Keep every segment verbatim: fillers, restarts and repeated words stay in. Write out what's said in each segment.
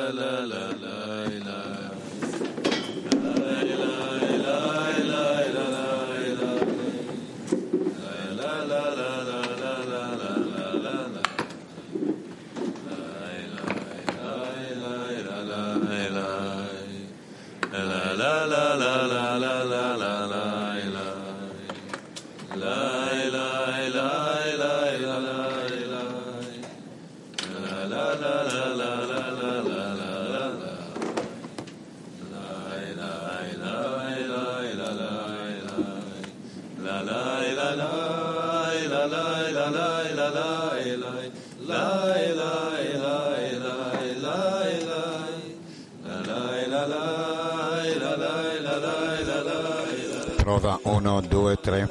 Prova uno, due, tre.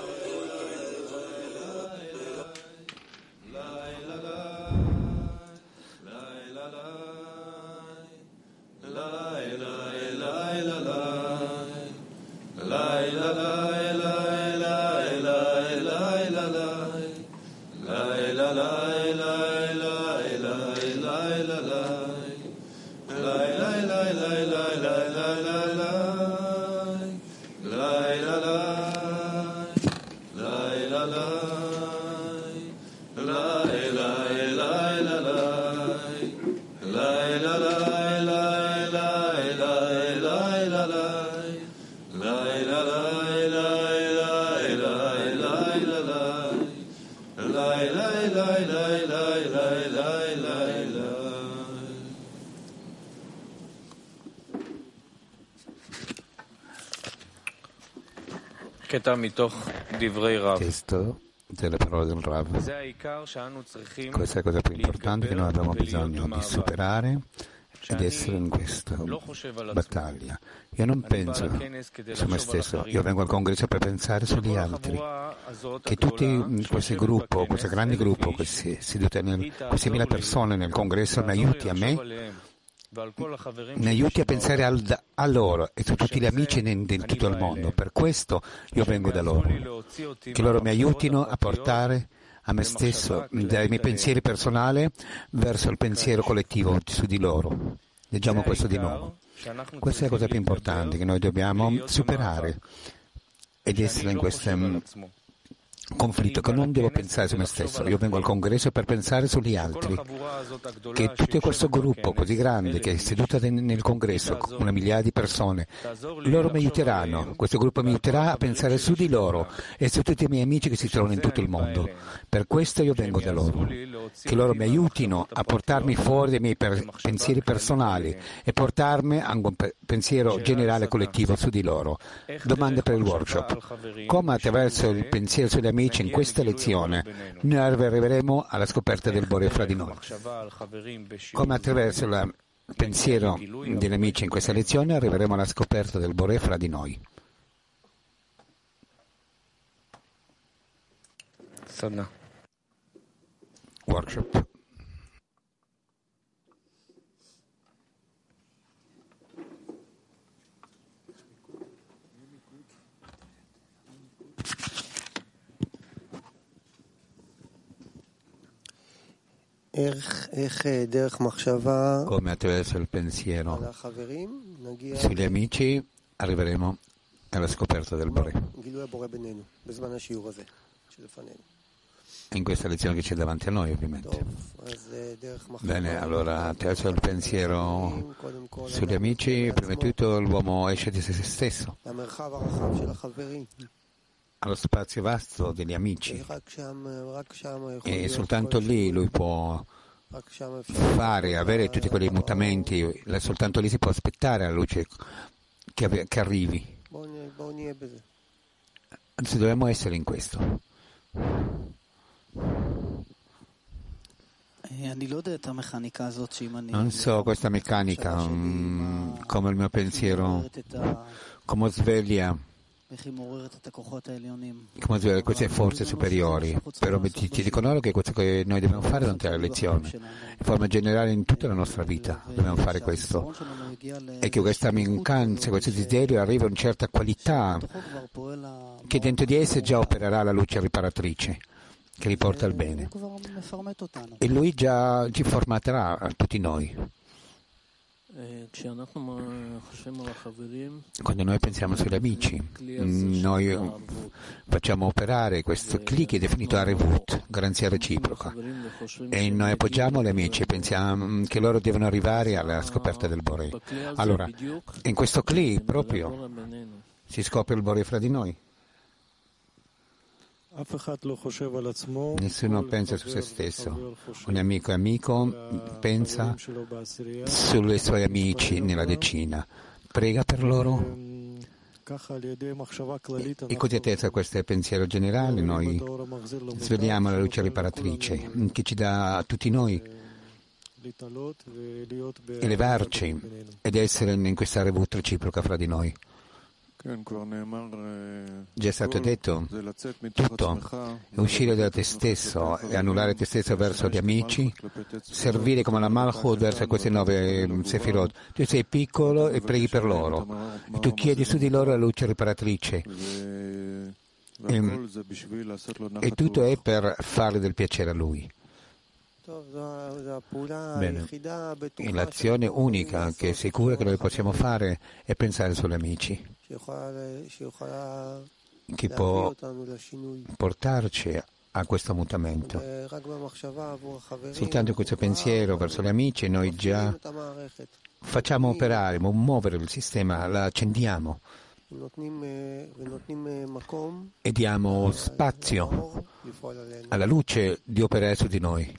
Testo delle parole del Rav. Questa è la cosa più importante che noi abbiamo bisogno di superare ed essere in questa battaglia. Io non penso su me stesso, io vengo al congresso per pensare sugli altri, che tutti questo gruppo, questo grande gruppo, questi, queste mille persone nel congresso mi aiuti a me, mi aiuti a pensare al, a loro e su tutti gli amici in, in tutto il mondo. Per questo io vengo da loro, che loro mi aiutino a portare a me stesso dai miei pensieri personali verso il pensiero collettivo su di loro. Leggiamo questo di nuovo. Questa è la cosa più importante che noi dobbiamo superare ed essere in questo conflitto, che non devo pensare su me stesso, io vengo al congresso per pensare sugli altri, che tutto questo gruppo così grande che è seduto nel congresso, una migliaia di persone, loro mi aiuteranno, questo gruppo mi aiuterà a pensare su di loro e su tutti i miei amici che si trovano in tutto il mondo. Per questo io vengo da loro, che loro mi aiutino a portarmi fuori dai miei per- pensieri personali e portarmi a un pensiero generale collettivo su di loro. Domande per il workshop: come attraverso il pensiero sugli amici in questa lezione noi arriveremo alla scoperta del Bore fra di noi? Come attraverso il pensiero degli amici in questa lezione arriveremo alla scoperta del Bore fra di noi? Workshop. Come attraverso il pensiero sugli amici arriveremo alla scoperta del Bore. In questa lezione che c'è davanti a noi, ovviamente. Bene, allora attraverso il pensiero sugli amici, prima di tutto l'uomo esce di se stesso allo spazio vasto degli amici, e soltanto lì lui può fare, avere tutti quei mutamenti, soltanto lì si può aspettare la luce che, che arrivi. Anzi, dobbiamo essere in questo. Non so questa meccanica, um, come il mio pensiero, come sveglia come sveglia queste forze superiori, però ti, ti dico loro che questo che noi dobbiamo fare durante la lezione, in forma generale in tutta la nostra vita dobbiamo fare questo, e che questa mancanza, questo desiderio arriva a una certa qualità, che dentro di esse già opererà la luce riparatrice che riporta al bene, e lui già ci formaterà a tutti noi. Quando noi pensiamo sugli amici, noi facciamo operare questo cli che è definito Arevut, garanzia reciproca, e noi appoggiamo gli amici e pensiamo che loro devono arrivare alla scoperta del Boré. Allora, in questo cli proprio si scopre il Boré fra di noi. Nessuno pensa su se stesso. Un amico è amico, pensa sui suoi amici nella decina, prega per loro e così attraverso questo pensiero generale noi svegliamo la luce riparatrice che ci dà a tutti noi elevarci ed essere in questa revut reciproca fra di noi. Già è stato detto, tutto è uscire da te stesso e annullare te stesso verso gli amici, servire come la Malchut verso queste nove Sefirot. Tu sei piccolo e preghi per loro, e tu chiedi su di loro la luce riparatrice. E, e tutto è per farle del piacere a Lui. Bene. E l'azione unica che è sicura che noi possiamo fare è pensare sugli amici, che può portarci a questo mutamento. Soltanto questo pensiero verso gli amici noi già facciamo operare, muovere il sistema, la accendiamo e diamo spazio alla luce di operare su di noi.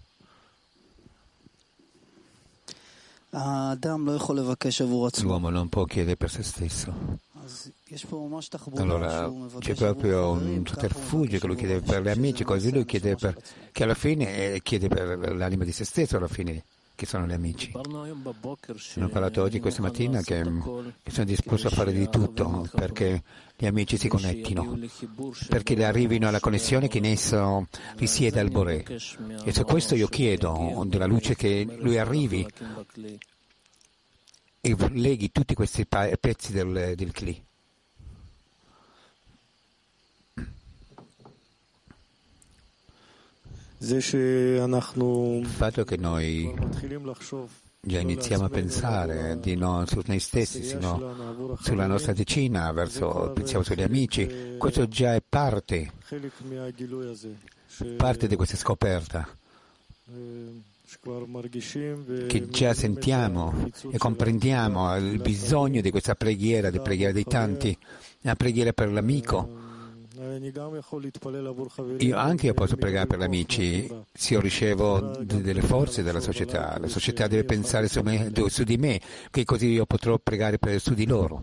L'uomo non può chiedere per se stesso. Allora c'è proprio un sotterfugio che lui chiede per gli amici, così lui chiede per, che alla fine chiede per l'anima di se stesso, alla fine, che sono gli amici. Hanno parlato oggi, questa mattina, che, che sono disposto a fare di tutto perché gli amici si connettino, perché le arrivino alla connessione che in esso risiede il Boré. E su questo io chiedo della luce che lui arrivi e leghi tutti questi pezzi del, del Kli. Il fatto che noi già iniziamo a pensare di non su noi stessi, sino sulla nostra decina, verso, pensiamo sugli amici, questo già è parte, parte di questa scoperta, che già sentiamo e comprendiamo il bisogno di questa preghiera, di preghiera dei tanti, una preghiera per l'amico. Io anche io posso pregare per gli amici se io ricevo delle forze dalla società. La società deve pensare su, me, su di me, che così io potrò pregare per, su di loro.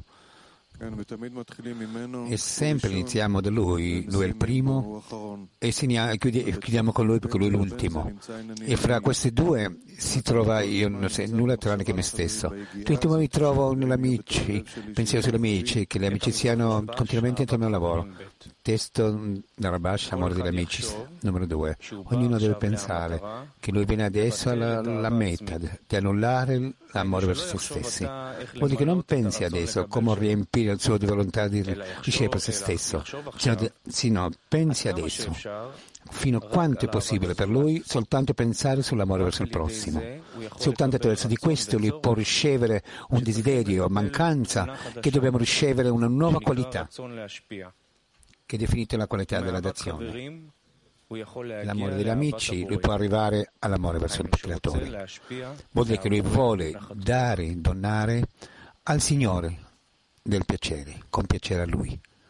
E sempre iniziamo da lui, lui è il primo e chiudiamo con lui perché lui è l'ultimo. E fra questi due si trova, io non so nulla tranne che me stesso. Tutti mi trovo negli amici, pensiamo sugli amici, che gli amici siano continuamente intorno al lavoro. Testo da Rabash, amore degli amici, numero due. Ognuno deve pensare che lui viene adesso alla, alla meta di annullare l'amore verso se stessi. Vuol dire che non pensi adesso come riempire il suo di volontà di ricevere per se stesso, sino pensi adesso, fino a quanto è possibile per lui, soltanto pensare sull'amore verso il prossimo. Soltanto attraverso di questo lui può ricevere un desiderio, mancanza, che dobbiamo ricevere una nuova qualità, che è definita la qualità della dazione. L'amore degli amici, lui può arrivare all'amore verso il creatore. Vuol dire che lui vuole dare, donare al Signore del piacere, con piacere a lui.